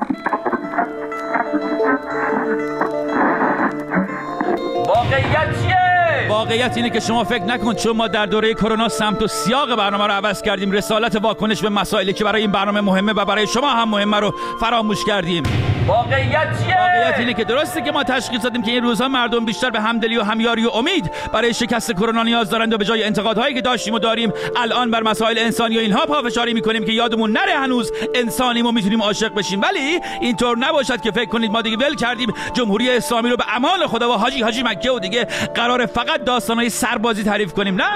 واقعیت چیه؟ واقعیت اینه که شما فکر نکن چون ما در دوره کرونا سمت و سیاق برنامه رو عوض کردیم، رسالت واکنش به مسائلی که برای این برنامه مهمه و برای شما هم مهمه رو فراموش کردیم. واقعیت چیه؟ واقعیت اینه که درسته که ما تشخیص دادیم که این روزها مردم بیشتر به همدلی و همیاری و امید برای شکست کرونا نیاز دارند و به جای انتقادهایی که داشتیم و داریم الان بر مسائل انسانی و اینها پافشاری میکنیم که یادمون نره هنوز انسانیم و میتونیم عاشق بشیم. ولی اینطور نباشد که فکر کنید ما دیگه ول کردیم جمهوری اسلامی رو به امان خدا و حاجی مکه و دیگه قرار فقط داستانای سربازی تعریف کنیم. نه،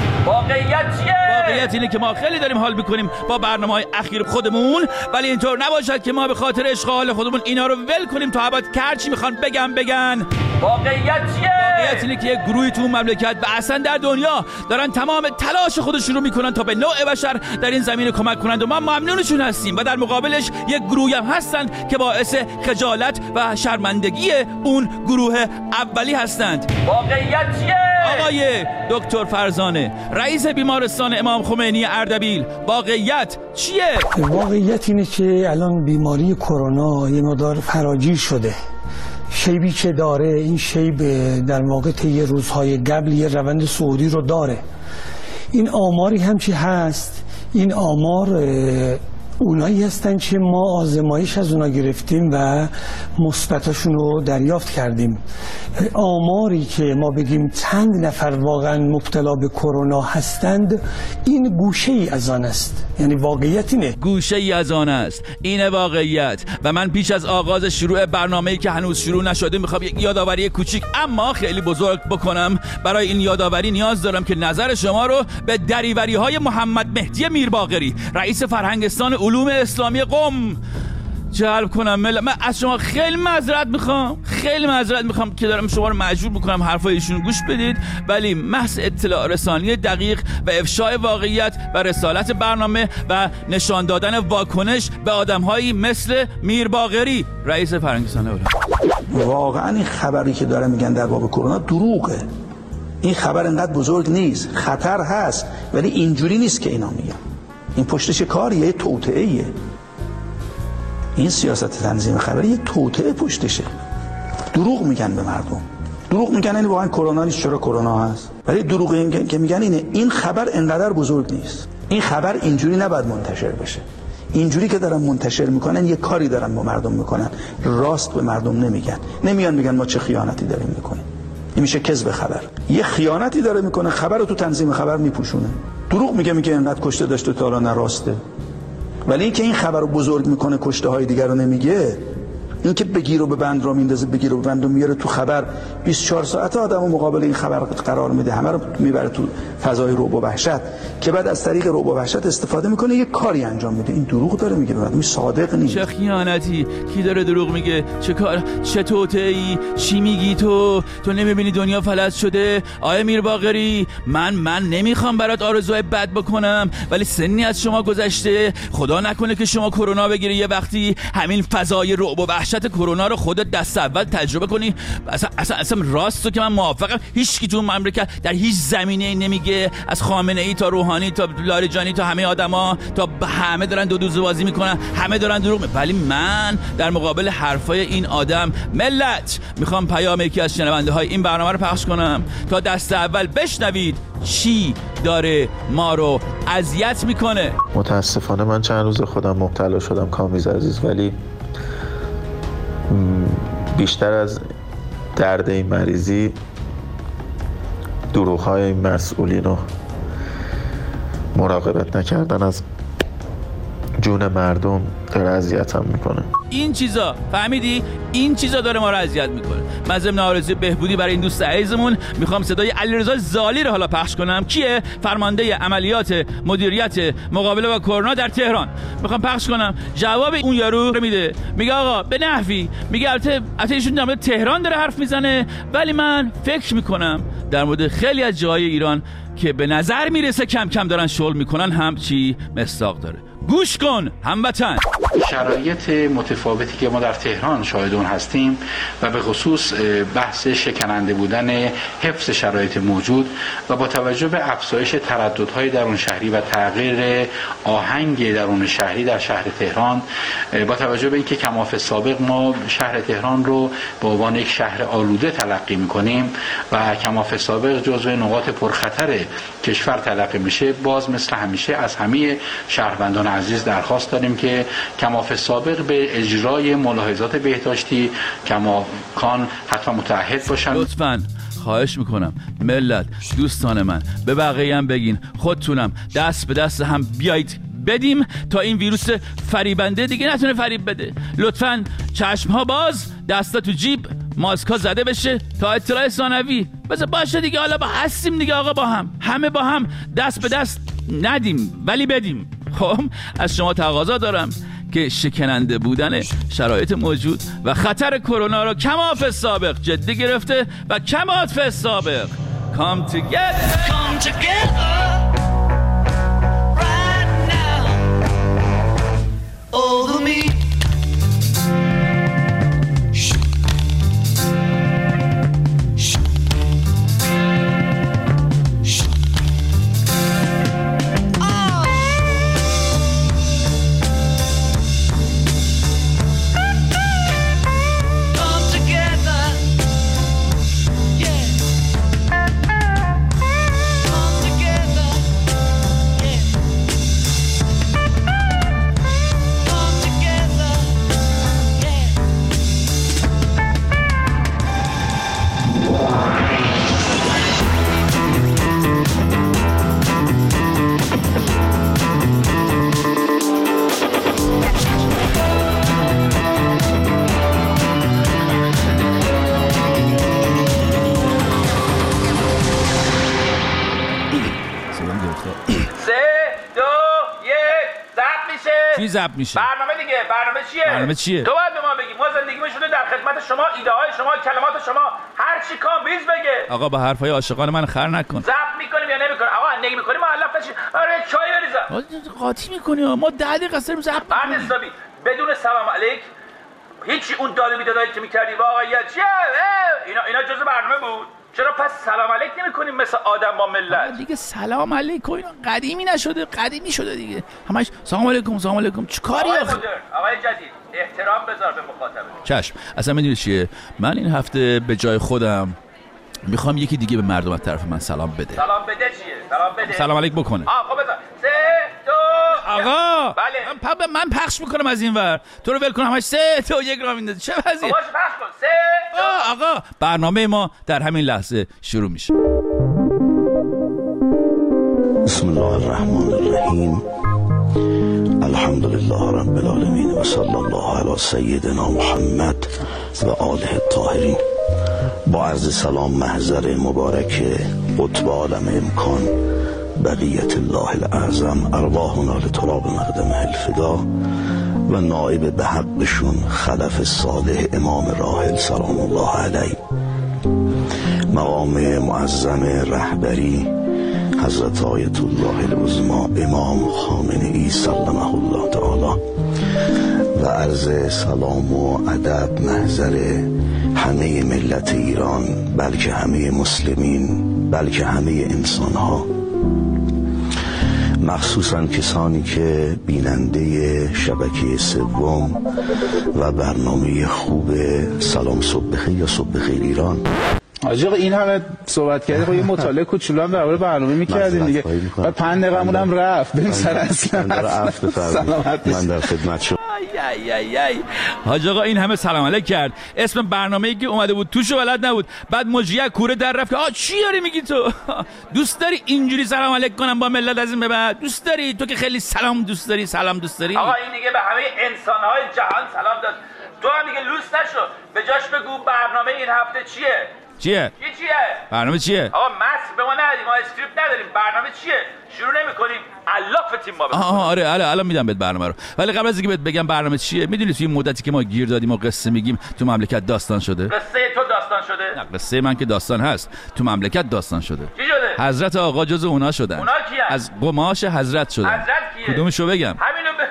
واقعیت چیه؟ واقعیت اینه که ما خیلی داریم حال میکنیم با برنامه‌های اخیر خودمون، ولی اینطور نباشد که ما به خاطر عشق حال خودمون اینا رو ول کنیم تا ابد کرچی میخوان بگن. واقعیت چیه؟ واقعیت اینه که یک گروهی تو مملکت و اصلا در دنیا دارن تمام تلاش خودشون رو میکنن تا به نوع بشر در این زمینه کمک کنند و ما ممنونشون هستیم و در مقابلش یک گروهی هم هستن که باعث خجالت و شرمندگی اون گروه اولی هستند. واقعیت چیه؟ آقای دکتر فرزانه، رئیس بیمارستان امام خمینی اردبیل، واقعیت چیه؟ واقعیت اینه که الان بیماری کرونا یه مقدار فراگیر شده. شیبی که داره، این شیب در واقع طی روزهای قبل یه روند صعودی رو داره. این آماری هم چی هست؟ این آمار اونایی هستن که ما آزمایش از اونا گرفتیم و مثبتاشون رو دریافت کردیم. آماری که ما بگیم چند نفر واقعا مبتلا به کرونا هستند، این گوشه ای از آن است. یعنی واقعیت اینه، گوشه ای از آن است. اینه واقعیت. و من پیش از آغاز شروع برنامه‌ای که هنوز شروع نشده میخوام یک یادآوری کوچیک اما خیلی بزرگ بکنم. برای این یادآوری نیاز دارم که نظر شما رو به دریوری‌های محمد مهدی میرباقری، رئیس فرهنگستان علوم اسلامی قم جلب کنم. من از شما خیلی معذرت میخوام که دارم شما رو مجبور میکنم حرفای ایشون گوش بدید، ولی محض اطلاع رسانی دقیق و افشای واقعیت و رسالت برنامه و نشان دادن واکنش به آدمهایی مثل میرباقری، رئیس فرهنگستان علوم. واقعا این خبری که داره میگن در باب کرونا دروغه. این خبر انقدر بزرگ نیست. خطر هست ولی اینجوری نیست که اینا میگن. این پشتش کاریه، توطئه‌ایه. این سیاست تنظیم خبری یه توطئه پشتشه. دروغ میگن به مردم. دروغ میگن یعنی واقعا کرونا نیست، چرا کرونا هست. ولی دروغ که میگن اینه، این خبر انقدر بزرگ نیست. این خبر اینجوری نباید منتشر بشه. اینجوری که دارن منتشر میکنن یه کاری دارن با مردم میکنن، راست به مردم نمیگن. نمیان میگن ما چه خیانتی داریم میکنیم. این میشه کذب خبر. یه خیانتی داره میکنه، خبر رو تو تنظیم خبر میپوشونه. دروغ میگه اینقدر کشته داشته تا الان راسته. ولی اینکه این خبر رو بزرگ میکنه، کشته های دیگر رو نمیگه، اینکه بگیر و به بند رو میندازه، بگیر و به بند رو میاره تو خبر، 24 ساعت آدمو مقابل این خبر قرار میده، همه رو میبره تو فضای رعب و وحشت که بعد از طریق رعب و وحشت استفاده میکنه، یه کاری انجام میده. این دروغ داره میگه، این صادق نیست. چه خیانتی؟ کی داره دروغ میگه؟ چه کار؟ چه توطئه‌ای؟ چی میگی تو نمیبینی دنیا فلج شده؟ آیه میرباقری، من نمیخوام برات آرزوهای بد بکنم، ولی سنی از شما گذشته. خدا نکنه که شما کرونا بگیری، یه وقتی همین فضای رعب و وحشت کرونا رو خودت دست اول تجربه کنی. اصلا راستو که من موافقم. هیچ کی تو مملکت در هیچ زمینه‌ای نمیگه، از خامنه ای تا روحانی تا لاریجانی تا همه آدما تا همه دارن دو دوزه بازی میکنن، همه دارن دروغ میگن. ولی من در مقابل حرفای این آدم، ملت، میخوام پیام یکی از شنونده های این برنامه رو پخش کنم تا دست اول بشنوید چی داره ما رو اذیت میکنه. متاسفانه من چند روز خودم مبتلا شدم کامیز عزیز، ولی بیشتر از درد این مریضی دروغ‌های این مسئولین و مراقبت نکردن از جون مردم داره اذیتم میکنه. این چیزا فهمیدی؟ این چیزا داره ما رو اذیت میکنه. من ضمن آرزوی بهبودی برای این دوست عزیزمون میخوام صدای علیرضا زالی رو حالا پخش کنم. کیه؟ فرمانده عملیات مدیریت مقابله با کرونا در تهران. میخوام پخش کنم جواب اون یارو رو میده. میگه آقا به نحوی، میگه البته ایشون در مورد تهران داره حرف میزنه، ولی من فکر میکنم در مورد خیلی از جاهای ایران که به نظر میرسه کم کم دارن شغل میکنن هم چی مصداق داره. گوش کن هموطن. شرایط متفاوتی که ما در تهران شاهد اون هستیم و به خصوص بحث شکننده بودن حفظ شرایط موجود و با توجه به افزایش ترددهای درون شهری و تغییر آهنگ درون شهری در شهر تهران، با توجه به اینکه کماف سابق ما شهر تهران رو به عنوان یک شهر آلوده تلقی می‌کنیم و کماف سابق جزو نقاط پرخطر کشور تلقی میشه، باز مثل همیشه از همه شهروندان عزیز درخواست داریم که کماف سابق به اجرای ملاحظات بهداشتی کماکان حتما متعهد باشن. لطفاً خواهش میکنم ملت، دوستان من، به بقیه هم بگین خودتونم دست به دست هم بیایید بدیم تا این ویروس فریبنده دیگه نتونه فریب بده. لطفاً چشمها باز، دستا تو جیب، ماسکا زده بشه تا اطلاع ثانوی بذار باشه دیگه. حالا با هستیم دیگه آقا، با هم همه با هم دست به دست ندیم ولی بدیم. خب از شما تقاضا دارم که شکننده بودن شرایط موجود و خطر کرونا را کماف سابق جدی گرفته و کماف سابق come together right now over me. ضبط میشه. برنامه دیگه. برنامه چیه؟ تو باید به ما بگی. ما زندگیمون شده در خدمت شما، ایده های شما، کلمات شما، هر چی کامبیز بگه. آقا با حرفای عاشقان من خر نکن. ضبط میکنیم یا نمیکنیم؟ آقا نگی میکنیم مؤلف نشی. آره چای بریزم. قاطی میکنی ما 10 دقیقه داریم ضبط بعد حسابی بدون سلام علیک هیچی اون داد و بیدادایی که میکردی واقعیت چیه؟ اینا جزء برنامه بود. چرا پس سلام علیک نمی‌کنیم مثل آدم با ملت؟ دیگه سلام علیک اینا قدیمی نشده، قدیمی شده دیگه. همش سلام علیکم چیکاری آخه؟ آقای جدید احترام بذار به مخاطب. چشم. اصلا میدونی چیه؟ من این هفته به جای خودم میخوام یکی دیگه به مردم از طرف من سلام بده. سلام بده چیه؟ سلام بده. سلام علیک بکنه. خب بذار. 3 2 آقا بله. من پخش میکنم از این ور. تو رو ول کنم همش 3 2 1 را میندازی. چه وضعیه؟ باشه پخش کن. 3 2 آقا برنامه ما در همین لحظه شروع میشه. بسم الله الرحمن الرحیم. الحمد لله رب العالمین و صلی الله علی سیدنا محمد و آله الطاهرین. با عرض سلام محضر مبارک قطب عالم امکان بقیت الله الاعظم ارواحنا لتراب مقدمه الفدا و نائب به حقشون خلف صالح امام راحل سلام الله علیه، مقام معظم رهبری حضرت آیت الله العظمی امام خامنه‌ای سلمه الله تعالی و عرض سلام و ادب محضر همه ملت ایران، بلکه همه مسلمین، بلکه همه انسان ها، مخصوصا کسانی که بیننده شبکه سوم و برنامه خوب سلام صبح بخیر یا صبح بخیر ایران. آقا این همه صحبت کردی، خب یه مطالعه کوچولو هم درباره برنامه می‌کردیم دیگه. بعد 5 دقیقه‌مون هم رفت. بریم سر اصل. من در خدمت شما. حاج آقا این همه سلام علیک کرد، اسم برنامه‌ای که اومده بود توشو بلد نبود، بعد مجریه کوره در رفت. چی داری میگی تو؟ دوست داری اینجوری سلام علیک کنم با ملت از این به بعد؟ دوست داری تو که خیلی سلام دوست داری، سلام دوست داری؟ آقا این دیگه به همه انسان‌های جهان سلام داد. تو هم دیگه لوس نشو. به جاش بگو برنامه این هفته چیه؟ چیه؟ برنامه چیه؟ آقا متن به ما ندادیم، ما اسکریپت نداریم. برنامه چیه؟ شروع نمی‌کنیم. الله فتیم ما. آره الان میدم بهت برنامه رو. ولی قبل از اینکه بهت بگم برنامه چیه، میدونی توی این مدتی که ما گیر دادیم و قصه میگیم تو مملکت داستان شده؟ قصه تو داستان شده؟ نه قصه من که داستان هست، تو مملکت داستان شده. چی شده؟ حضرت آقا جز اونا شدن. اونا کیه؟ از قماش حضرت شدن. حضرت کیه؟ کدومشو بگم؟ همینو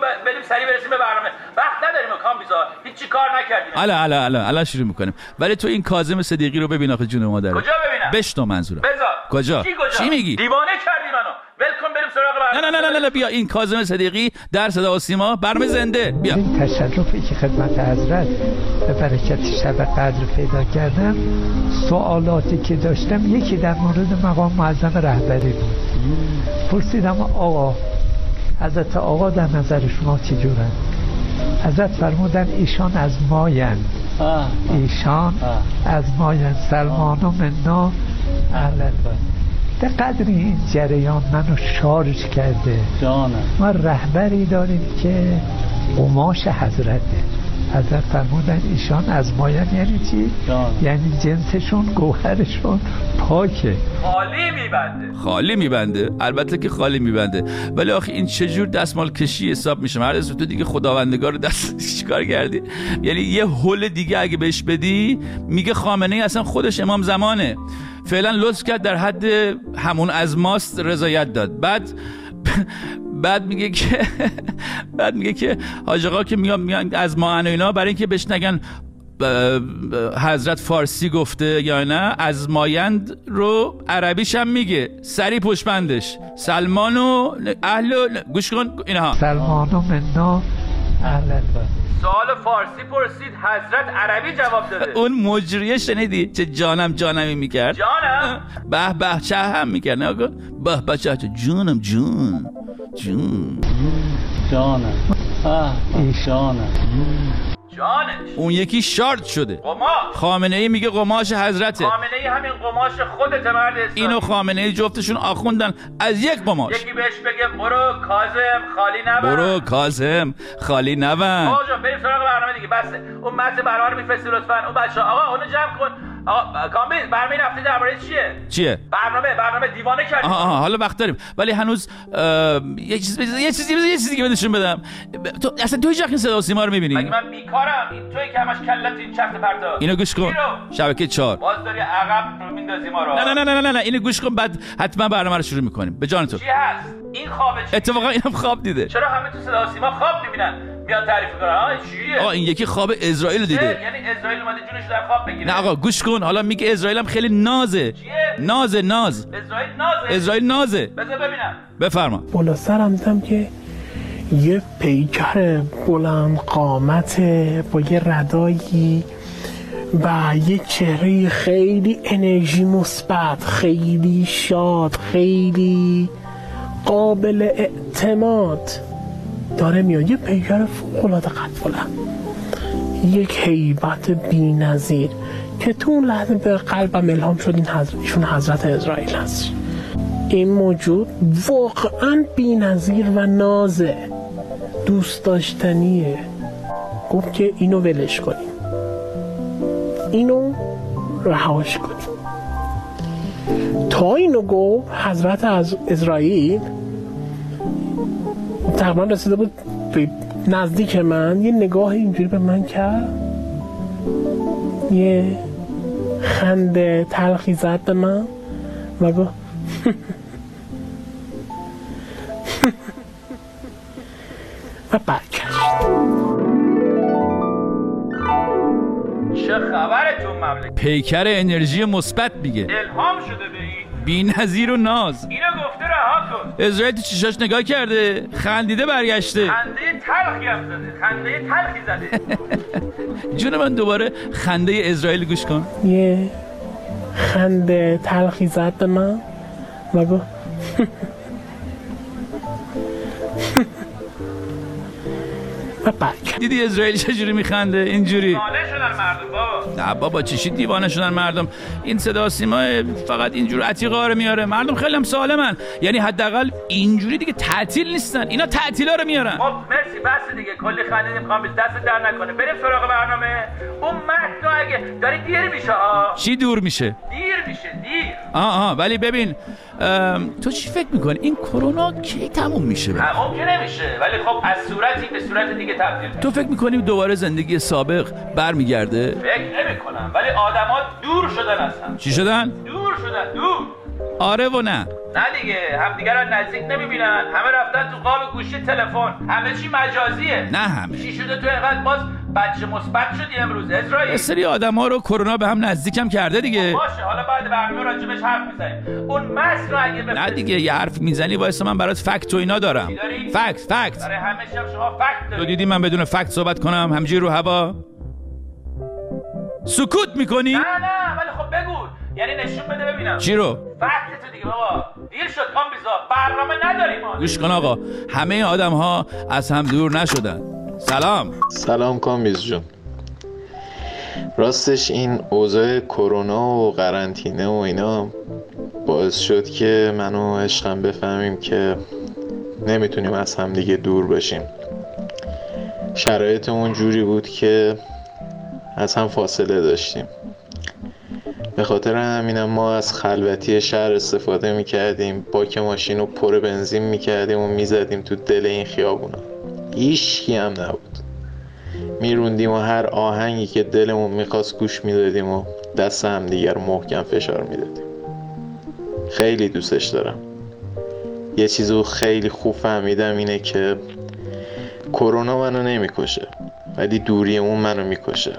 بریم سریع برسیم به برنامه. وقت نداریم کامبیزا، هیچ کار نکردیم. الان شروع میکنیم. ولی تو این کاظم صدیقی رو ببین آخه جون مادر. کجا ببینم؟ بشنو منظورم. بذار. کجا؟ چی میگی؟ دیوانه کردی منو. ولکن بریم سراغ برنامه. نه بیا این کاظم صدیقی در صدا و سیما برنامه زنده. بیا. این تشرفی که خدمت حضرت به برکت شب قدر پیدا کردم، سوالاتی که داشتم یکی در مورد مقام معظم رهبری بود. پرسیدم آقا، حضرت آقا در نظر شما چجورن؟ حضرت فرمودن ایشان از مایند، ایشان از مایند، سلمان و منا اهلا. به قدری این جریان منو شارژ کرده. ما رهبری داریم که قماش حضرته. حضرت فرمودن ایشان از مایند یعنی چی؟ یعنی جنسشون، گوهرشون پاکه، خالی میبنده. البته که خالی میبنده، ولی آخه این چجور دستمال کشی حساب میشه؟ مرد تو دیگه خداوندگار دست چیکار کردی؟ یعنی یه هول دیگه اگه بهش بدی میگه خامنه ای اصلا خودش امام زمانه. فعلا لطف کرد در حد همون از ماست رضایت داد. بعد میگه که حاج آقا که میگن از ما و اینا، برای اینکه بهش نگن حضرت فارسی گفته یا نه، از مایند رو عربیش هم میگه. سری پشت بندش سلمان و اهل گوش کن اینها، سلمان و منا اهل. سوال فارسی پرسید، حضرت عربی جواب داده. اون مجریه شنیدی چه جانمی میکرد؟ جانم به چه هم میکرد؟ نه به چه جونم جون جانم جانش. اون یکی شارت شده. قماش. خامنه ای میگه قماش حضرته. خامنه ای همین قماش خودت مرد اسلامی. اینو خامنه ای جفتشون آخوندن از یک قماش. یکی بهش بگه برو کاظم خالی نبند. آقا جان بریم سراغ برنامه دیگه. بس اون متن برنامه رو میفرستی لطفاً. اون بچه‌ها آقا اونو جمع کن. آقا کامبیز برنامه رفته درباره چیه؟ برنامه دیوانه کردیم. حالا وقت داریم، ولی هنوز یه چیزی دیگه بهشون بدم. تو اصلا تو هیچ وقت این صدا و سیما رو می‌بینی؟ مگه من بیکارم؟ این توی که همش کلت این چرت پرتا. اینو گوش کن. شبکه 4 باز داری عقب رو میندازی ما رو. نه اینو گوش کن، بعد حتما برنامه رو شروع می‌کنیم. به جان تو. چی هست؟ این خوابه. اتفاقا اینم خواب دیده. چرا همه تو صدا و سیما خواب می‌بینن؟ میاد تعریف کنه. چیه؟ این یکی خواب اسرائیل دیده. یعنی اسرائیل اومده جونش در خواب بگیره. نه آقا گوش کن، حالا میگه اسرائیل هم خیلی نازه. چیه؟ ناز. اسرائیل نازه. بذار ببینم. بفرما. بالا سرم دیدم که یه پیکر بلند قامت با یه ردایی و یه چهره خیلی انرژی مثبت، خیلی شاد، خیلی قابل اعتماد داره میاد. یه پیکر فوق‌العاده قد بلند، یک هیبت بی‌نظیر که تو اون لحظه به قلبم الهام شد ایشون حضرت اسرائیل هست. این موجود واقعا بی‌نظیر و نازه، دوست داشتنیه. گفت که اینو ولش کنیم، اینو رهاش کنیم. تا اینو گفت حضرت از اسرائیل تقریبا رسیده بود به نزدیک من، یه نگاه اینجوری به من کرد، یه خنده تلخی زد به من و گفت و برگشت. چه خبره تو مملکت؟ پیکر انرژی مثبت میگه. الهام شده به این بی‌نظیر و ناز. اینو گفته رها کن. اسرائیل تو چشاش نگاه کرده، خندیده برگشته. خنده تلخی هم زده. جون من دوباره خنده اسرائیل گوش کن. یه خنده تلخی زد به من و گفت و برگشت. دیدی اسرائیل چجوری میخنده؟ اینجوری. دیوانه شدن مردم بابا. نه بابا چیشی دیوانه شدن مردم؟ این صدا سیما فقط اینجور عتیقا رو میاره. مردم خیلی هم سالمن، یعنی حداقل اینجوری دیگه تعطیل نیستن. اینا تعطیلا رو میارن. خب مرسی، بس دیگه، کلی خندیدیم. کامبیز دست در نکنه. بریم سراغ برنامه. اون متن اگه داری دیر میشه. چی دور میشه؟ دیر میشه. ولی ببین، تو چی فکر میکنی این کرونا کی تموم میشه؟ تموم که نمیشه، ولی خب از صورتی به صورت دیگه تبدیل میشه. تو فکر میکنی دوباره زندگی سابق برمیگرده؟ فکر نمیکنم، ولی آدما دور شدن اصلا. چی شدن؟ دور شدن. آره و نه دیگه همدیگه رو نزدیک نمیبینن، همه رفتن تو قاب گوشی تلفن، همه چی مجازیه. نه همه چی شده تو اینقدر باز بچه مثبت شدی امروز اسرائیل؟ سری آدم‌ها رو کرونا به هم نزدیکم کرده دیگه. باشه حالا بعد برنامه راجبش حرف میزنیم. اون متن رو اگه نه دیگه یه حرف میزنی واسه من برات فکت و اینا دارم. فکت آره همه شما فکت داری. تو دیدی من بدون فکت صحبت کنم همجوری رو هوا؟ سکوت میکنی؟ نه ولی خب بگو، یعنی نشون بده ببینم چی رو؟ فکت تو دیگه بابا. دیر شد کامبیزا، برنامه نداریم ما. گوش کن آقا، همه آدم‌ها از هم دور نشدن. سلام کامبیز جون. راستش این اوضاع کرونا و قرنطینه و اینا باعث شد که من و عشقم بفهمیم که نمیتونیم از هم دیگه دور باشیم. شرایطمون جوری بود که از هم فاصله داشتیم. به خاطر همینم ما از خلوتی شهر استفاده میکردیم، باک ماشین رو پر بنزین میکردیم و میزدیم تو دل این خیابونا. هیچکی هم نبود. میروندیم و هر آهنگی که دلمون میخواست گوش میدادیم و دست هم دیگر رو محکم فشار میدادیم. خیلی دوستش دارم. یه چیزو خیلی خوب فهمیدم اینه که کرونا منو نمیکشه ولی دوری اون منو میکشه.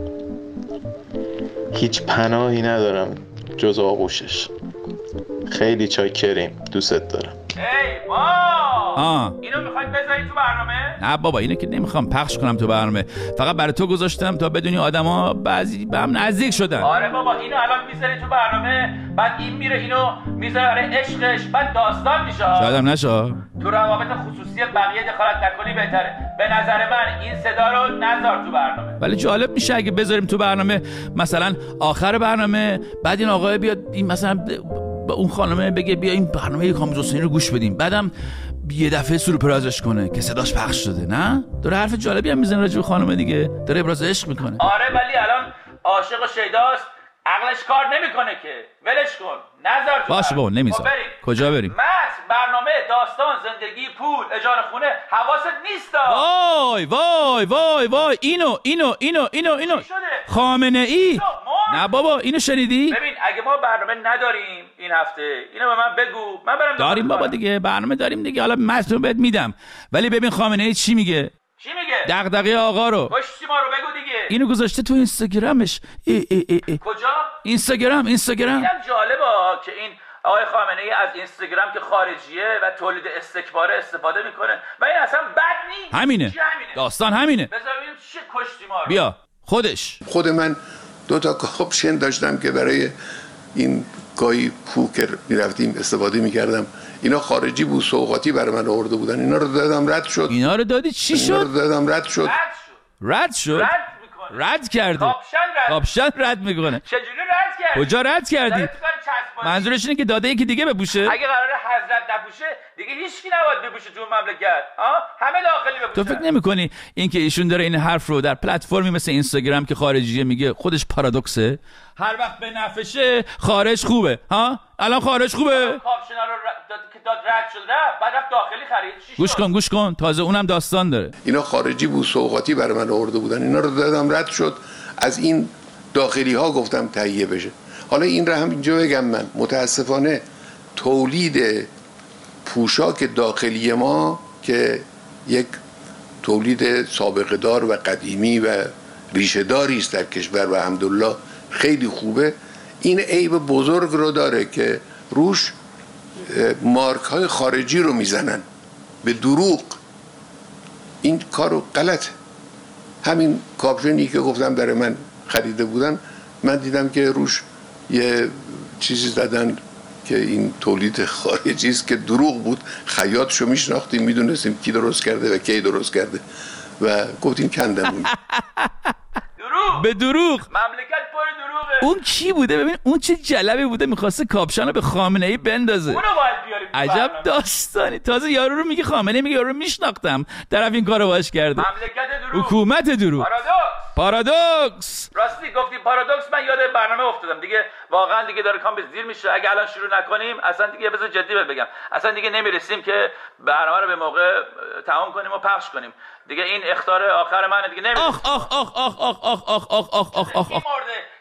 هیچ پناهی ندارم جز آغوشش. خیلی چاکریم، دوستت دارم. ای اینو میخواید بذاری تو برنامه؟ نه بابا اینو که نمیخوام پخش کنم تو برنامه، فقط برای تو گذاشتم تا بدونی آدما بعضی به هم نزدیک شدن. آره بابا اینو الان میذاری تو برنامه، بعد این میره اینو میذاره برای عشقش، بعد داستان میشه. شاید هم نشه. تو روابط خصوصی بقیه دخالت نکنی بهتره. به نظر من این صدا رو نذار تو برنامه. ولی جالب میشه اگه بذاریم تو برنامه، مثلا آخر برنامه بعد این آقای بیاد این مثلا به اون خانمه بگه بیا این برنامه کامبیز حسینی رو گوش بدیم، بعدم یه دفعه سورپرایزش کنه که صداش پخش شده. نه داره حرف جالبی هم میزنه راجع به خانمه دیگه، داره ابراز عشق میکنه. آره ولی الان عاشق و شیداست، عقلش کار نمیکنه که. ولش کن، نذار تو. باشه بابا نمیذارم. کجا بریم؟ برنامه، داستان، زندگی، پول، اجاره خونه، حواست نیستا. وای اینو خامنه ای. نه بابا اینو شنیدی؟ ببین اگه ما برنامه نداریم این هفته اینو به من بگو، من برم. داریم بابا دیگه، برنامه داریم دیگه، حالا متن بهت میدم. ولی ببین خامنه ای چی میگه؟ دغدغه آقا رو. پشتی ما رو بگو دیگه. اینو گذاشته تو اینستاگرامش. کجا؟ اینستاگرام. اینم جالبه که این آقای خامنه ای از اینستاگرام که خارجیه و تولید استکباره استفاده میکنه و این اصلا بد نیست. همینه. داستان همینه. بذار ببینیم چه کشتی ما رو. بیا خود من 2 تا کاپشن داشتم که برای این گاهی پوکر میرفتیم استفاده میکردم. اینا خارجی بود، سوغاتی برای من آورده بودن. اینا رو دادم رد شد. اینا رو دادی چی شد؟ اینا رو دادم رد شد. رد کرده. کاپشن رد میکنه. چجوری رد کردی؟ کجا رد کردی؟ منظورش اینه که داده یکی دیگه بپوشه؟ اگه قراره حضرت نپوشه دیگه هیچکی نباید بپوشه تو مملکت. همه داخلی بپوشن. تو فکر نمی‌کنی اینکه ایشون داره این حرف رو در پلتفرمی مثل اینستاگرام که خارجیه میگه خودش پارادوکسه؟ هر وقت به نفشه خارج خوبه. الان خارج خوبه. کاپشنا رو که داد رد شد بعد رفت داخلی خرید. گوش کن تازه اونم داستان داره. اینا خارجی بود، سوغاتی برای من آورده بودن. اینا رو دادم رد شد. از این داخلی ها گفتم تهیه بشه. حالا این رو هم اینجا بگم، من متاسفانه تولید پوشاک داخلی ما که یک تولید سابقه دار و قدیمی و ریشه داری است در کشور و الحمدلله خیلی خوبه، این عیب بزرگ رو داره که روش مارک های خارجی رو میزنن به دروغ. این کارو غلطه. همین کاپشنی که گفتم برای من خریده بودن، من دیدم که روش یه چیزی زدن که این تولید خارجی است که دروغ بود. خیاطشو میشناختیم، میدونستیم کی درست کرده و کی درست کرده و گفتیم کندمون. به دروغ. مملکت پر دروغه. اون کی بوده؟ ببین اون چه جلبی بوده میخواسته کاپشن رو به خامنه ای بندازه. اونو باید بیاریم. عجب داستانی. تازه یارو رو میگه خامنه میگه یارو میشناختم، طرف این کارو باش کرده. مملکت دروغ. حکومت دروغ. پارادوکس. راستی گفتی پارادوکس، من یاد برنامه افتادم دیگه. واقعا دیگه داره کامبیز دیر میشه. اگه الان شروع نکنیم اصلا دیگه بذار جدی بگم، اصلا دیگه نمیرسیم که برنامه رو به موقع تمام کنیم و پخش کنیم. دیگه این اخطار آخر منه دیگه. نمیرسیم. آخ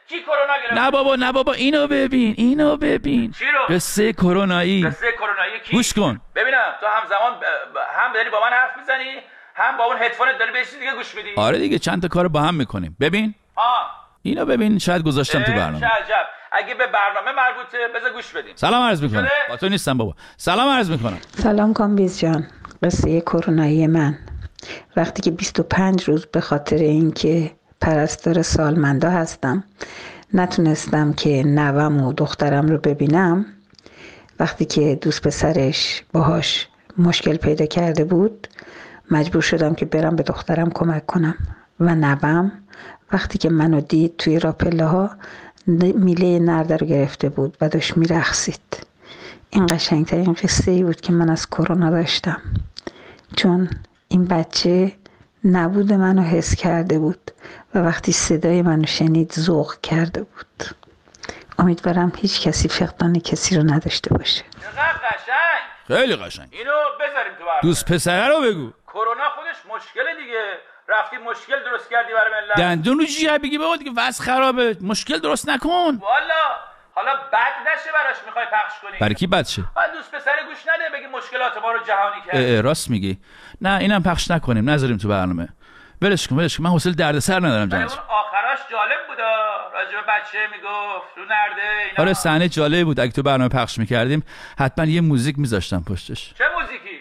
کی کرونا گرفت؟ نه بابا اینو ببین چی رو؟ قصه کرونایی کی؟ گوش کن ببینم تو همزمان هم داری با من حرف میزنی هم با اون هدفونت داری به چیز دیگه گوش میدی. آره دیگه چند تا کارو با هم میکنیم. ببین اینو ببین، شاید گذاشتم تو برنامه. چه عجب. اگه به برنامه مربوطه بذار گوش بدیم. سلام عرض میکنم. با تو نیستم بابا. سلام عرض میکنم. سلام کامبیز جان. قصه کرونایی من وقتی که 25 روز به خاطر اینکه پرستار سالمندا هستم نتونستم که نوام و دخترم رو ببینم، وقتی که دوست پسرش باهاش مشکل پیدا کرده بود مجبور شدم که برم به دخترم کمک کنم و نوام وقتی که منو دید توی راپله ها میله نرده رو گرفته بود و داشت میرقصید. این قشنگترین قصه ای بود که من از کرونا داشتم، چون این بچه نبود منو حس کرده بود و وقتی صدای منو شنید ذوق کرده بود. امیدوارم هیچ کسی فقدان کسی رو نداشته باشه. خیلی قشنگ. اینو بذاریم تو برنامه. دوست پسره رو بگو. کرونا خودش مشکله دیگه. رفتی مشکل درست کردی برای ملت. دندون رو جیه بگی بابا دیگه وضع خرابه، مشکل درست نکن. والا حالا بد نشه براش میخوای پخش کنی. برای کی بد شه؟ دوست پسر گوش نده بگی مشکلات ما رو جهانی کرد. راست میگی. نه اینم پخش نکنیم، نذاریم تو برنامه. ولش کن. من حوصله دردسر ندارم جان. اون آخراش جالب بود، راجع به بچه میگفت رو نرده اینا. آره صحنه جالب بود. اگه تو برنامه پخش میکردیم حتما یه موزیک میذاشتم پشتش. چه موزیکی؟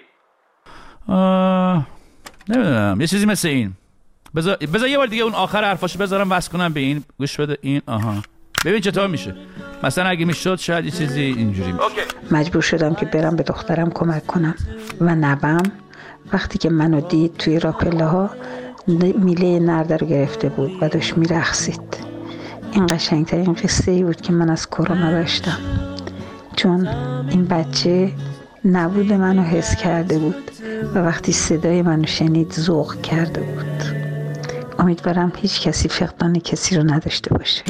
نمیدونم، یه چیزی مثل این. بذار یه بار دیگه اون آخر حرفاشو بذارم وصل کنم به این. گوش بده این. ببین چطور میشه. مثلا اگه میشد شاید یه چیزی اینجوری میشه. مجبور شدم که برم به دخترم کمک کنم و نوام وقتی که منو دید توی راپله ها میله نرده رو گرفته بود و داشت میرقصید. این قشنگترین قصه ای بود که من از کرونا داشتم، چون این بچه نبود منو حس کرده بود و وقتی صدای منو شنید ذوق کرده بود. امیدوارم هیچ کسی فقدان کسی رو نداشته باشه.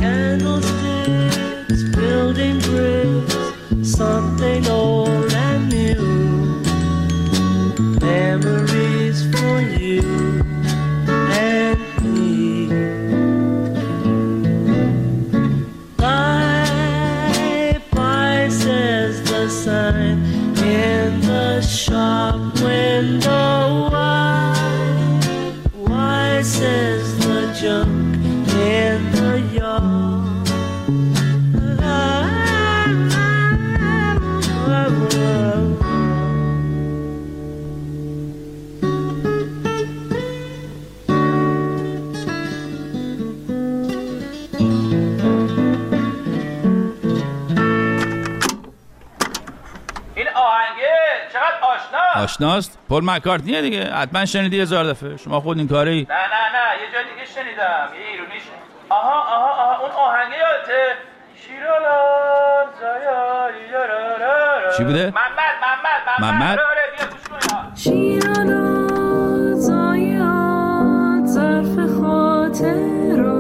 آشناست؟ پول مکارتنیه دیگه، حتما شنیدی 1000 دفعه. شما خود این کاری؟ نه یه جای دیگه شنیدم، یه ایرونیش. آها اون آهنگه یادته؟ شیرالار زایای. چی بوده؟ محمد بیا گوش کن. شیرالار زایات ظرف خاطرات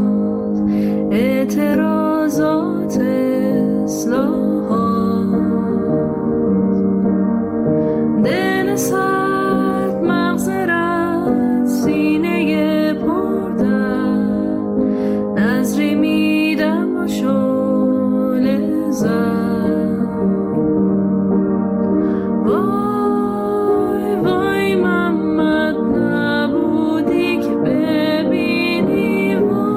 اعتراضات اصلاحات دل سرد مغزرت سینه پردن نظری میدم و شعله زد. وای محمد نبودی که ببینی.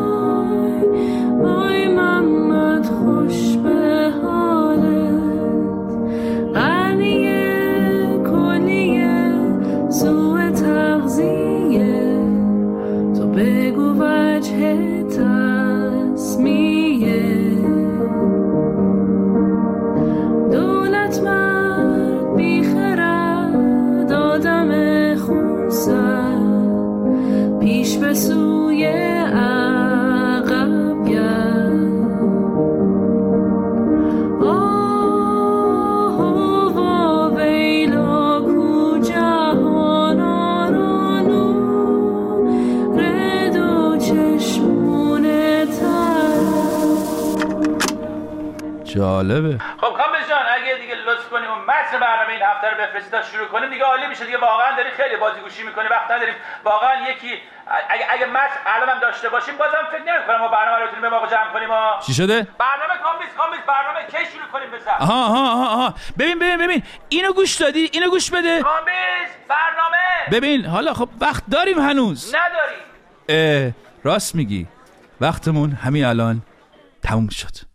وای محمد خوش به حالت. قرنیه کلیه سوء تغذیه. تو بگو وجه تسمیه. دولت مرد بیخرد آدم خونسر پیش به سوی عقب گرد. آه و ویلا کو جهانانو رد و چشمونه تر. جالبه. خب کامبیز جان اگه دیگه لطف کنی اون متن برنامه این هفته رو بفرستی تا شروع کنیم دیگه عالی میشه دیگه. واقعا داری خیلی بازیگوشی میکنی، وقت نداریم. واقعا یکی اگه متن الانم داشته باشیم بازم فکر نمی‌کنم ما برنامه رو بتونیم به موقع جمع کنیم. چی شده؟ برنامه کامبیز برنامه کی شروع کنیم بزن. آها ببین اینو گوش دادی؟ اینو گوش بده. کامبیز برنامه. ببین حالا خب وقت داریم هنوز. نداریم. راست میگی، وقتمون همین الان تموم شد.